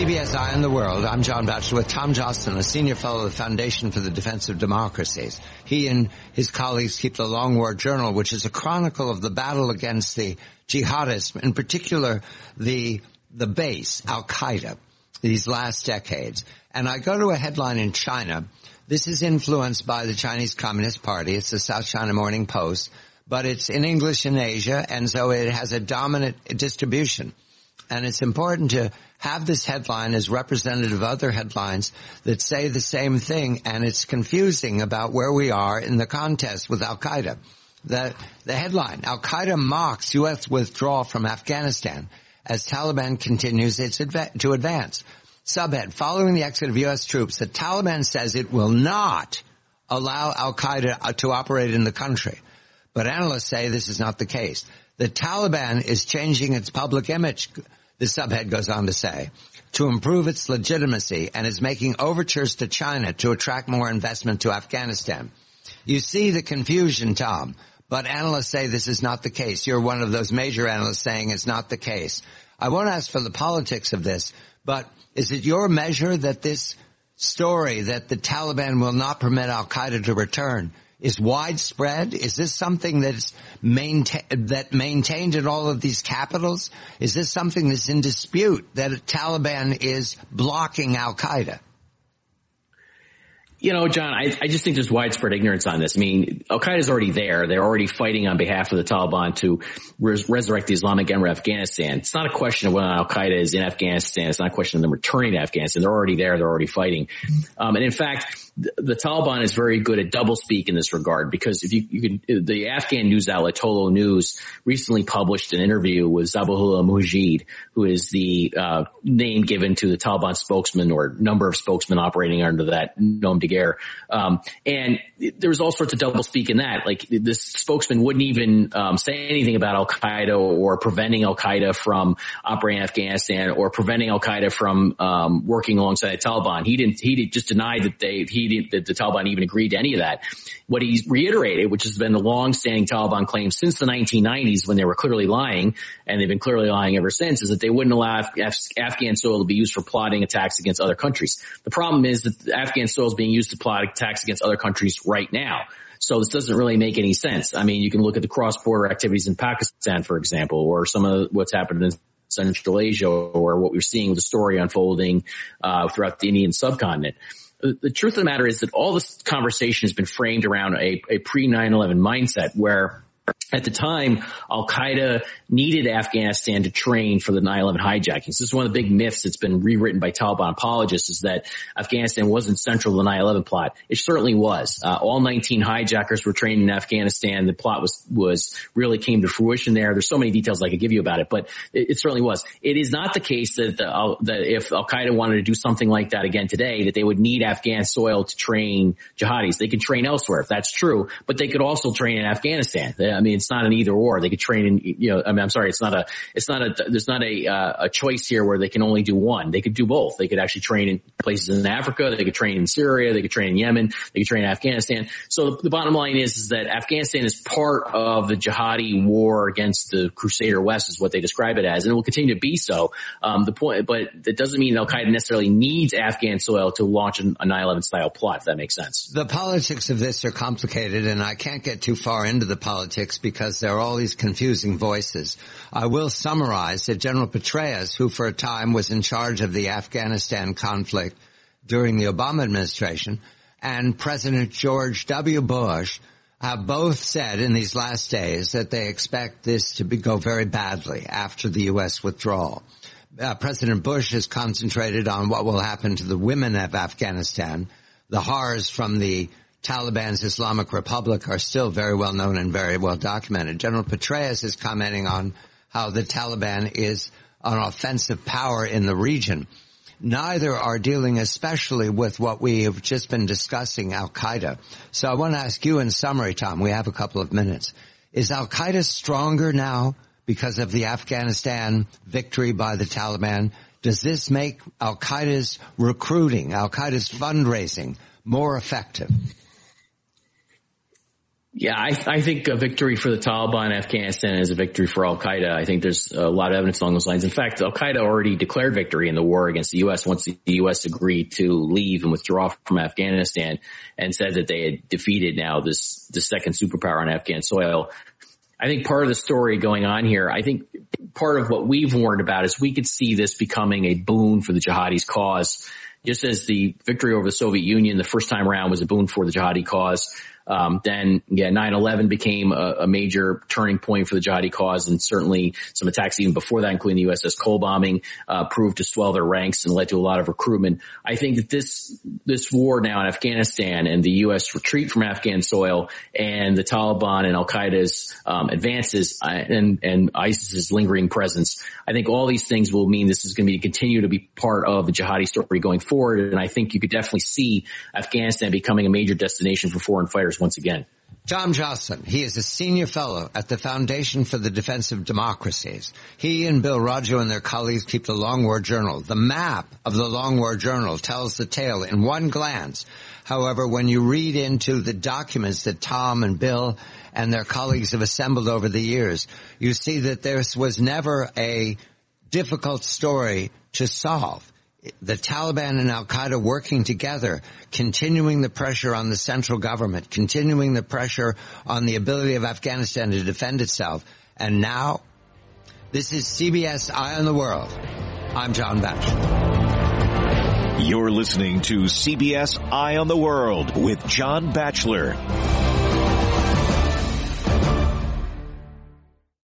CBS Eye on the World. I'm John Batchelor with Tom Jostin, a senior fellow of the Foundation for the Defense of Democracies. He and his colleagues keep the Long War Journal, which is a chronicle of the battle against the jihadists, in particular the base, Al-Qaeda, these last decades. And I go to a headline in China. This is influenced by the Chinese Communist Party. It's the South China Morning Post, but it's in English in Asia, and so it has a dominant distribution. And it's important to have this headline as representative of other headlines that say the same thing, and it's confusing about where we are in the contest with Al-Qaeda. The headline, Al-Qaeda mocks U.S. withdrawal from Afghanistan as Taliban continues to advance. Subhead, following the exit of U.S. troops, the Taliban says it will not allow Al-Qaeda to operate in the country. But analysts say this is not the case. The Taliban is changing its public image, the subhead goes on to say, to improve its legitimacy, and is making overtures to China to attract more investment to Afghanistan. You see the confusion, Tom, but analysts say this is not the case. You're one of those major analysts saying it's not the case. I won't ask for the politics of this, but is it your measure that this story that the Taliban will not permit Al-Qaeda to return is widespread? Is this something that's maintained in all of these capitals? Is this something that's in dispute, that Taliban is blocking Al-Qaeda? You know, John, I just think there's widespread ignorance on this. I mean, Al-Qaeda is already there. They're already fighting on behalf of the Taliban to resurrect the Islamic Emir of Afghanistan. It's not a question of whether Al-Qaeda is in Afghanistan. It's not a question of them returning to Afghanistan. They're already there. They're already fighting. And in fact, the Taliban is very good at doublespeak in this regard, because if you could, the Afghan news outlet Tolo News recently published an interview with Zabihullah Mujahid, who is the name given to the Taliban spokesman or number of spokesmen operating under that nom de guerre. And there was all sorts of doublespeak in that. Like, this spokesman wouldn't even say anything about Al-Qaeda or preventing Al-Qaeda from operating in Afghanistan or preventing Al-Qaeda from working alongside the Taliban. He just denied that that the Taliban even agreed to any of that. What he reiterated, which has been the long-standing Taliban claim since the 1990s, when they were clearly lying, and they've been clearly lying ever since, is that they wouldn't allow Afghan soil to be used for plotting attacks against other countries. The problem is that Afghan soil is being used to plot attacks against other countries right now. So this doesn't really make any sense. I mean, you can look at the cross-border activities in Pakistan, for example, or some of what's happened in Central Asia, or what we're seeing with the story unfolding throughout the Indian subcontinent. The truth of the matter is that all this conversation has been framed around a pre-9/11 mindset, where at the time, Al-Qaeda needed Afghanistan to train for the 9/11 hijackings. This is one of the big myths that's been rewritten by Taliban apologists, is that Afghanistan wasn't central to the 9/11 plot. It certainly was. All 19 hijackers were trained in Afghanistan. The plot was really came to fruition there. There's so many details I could give you about it, but it certainly was. It is not the case that if Al-Qaeda wanted to do something like that again today, that they would need Afghan soil to train jihadis. They could train elsewhere, if that's true, but they could also train in Afghanistan. I mean, it's not an either or. They could train in, I'm sorry, there's not a choice here where they can only do one. They could do both. They could actually train in places in Africa. They could train in Syria. They could train in Yemen. They could train in Afghanistan. So the bottom line is that Afghanistan is part of the jihadi war against the Crusader West, is what they describe it as, and it will continue to be so. But that doesn't mean Al-Qaeda necessarily needs Afghan soil to launch a 9/11 style plot, if that makes sense. The politics of this are complicated, and I can't get too far into the politics because there are all these confusing voices. I will summarize that General Petraeus, who for a time was in charge of the Afghanistan conflict during the Obama administration, and President George W. Bush have both said in these last days that they expect this to go very badly after the U.S. withdrawal. President Bush has concentrated on what will happen to the women of Afghanistan. The horrors from the Taliban's Islamic Republic are still very well known and very well documented. General Petraeus is commenting on how the Taliban is an offensive power in the region. Neither are dealing especially with what we have just been discussing, Al-Qaeda. So I want to ask you in summary, Tom, we have a couple of minutes. Is Al-Qaeda stronger now because of the Afghanistan victory by the Taliban? Does this make Al-Qaeda's recruiting, Al-Qaeda's fundraising more effective? Yeah, I think a victory for the Taliban in Afghanistan is a victory for al-Qaeda. I think there's a lot of evidence along those lines. In fact, al-Qaeda already declared victory in the war against the U.S. once the U.S. agreed to leave and withdraw from Afghanistan, and said that they had defeated now the second superpower on Afghan soil. I think part of the story going on here, I think part of what we've warned about is we could see this becoming a boon for the jihadis' cause. Just as the victory over the Soviet Union the first time around was a boon for the jihadi cause, then 9/11 became a major turning point for the jihadi cause, and certainly some attacks even before that, including the USS Cole bombing, proved to swell their ranks and led to a lot of recruitment. I think that this war now in Afghanistan and the U.S. retreat from Afghan soil and the Taliban and al-Qaeda's advances and ISIS's lingering presence, I think all these things will mean this is going to continue to be part of the jihadi story going forward. And I think you could definitely see Afghanistan becoming a major destination for foreign fighters once again. Tom Joscelyn, he is a senior fellow at the Foundation for the Defense of Democracies. He and Bill Raggio and their colleagues keep the Long War Journal. The map of the Long War Journal tells the tale in one glance. However, when you read into the documents that Tom and Bill and their colleagues have assembled over the years, you see that this was never a difficult story to solve. The Taliban and al-Qaeda working together, continuing the pressure on the central government, continuing the pressure on the ability of Afghanistan to defend itself. And now, this is CBS Eye on the World. I'm John Batchelor. You're listening to CBS Eye on the World with John Batchelor.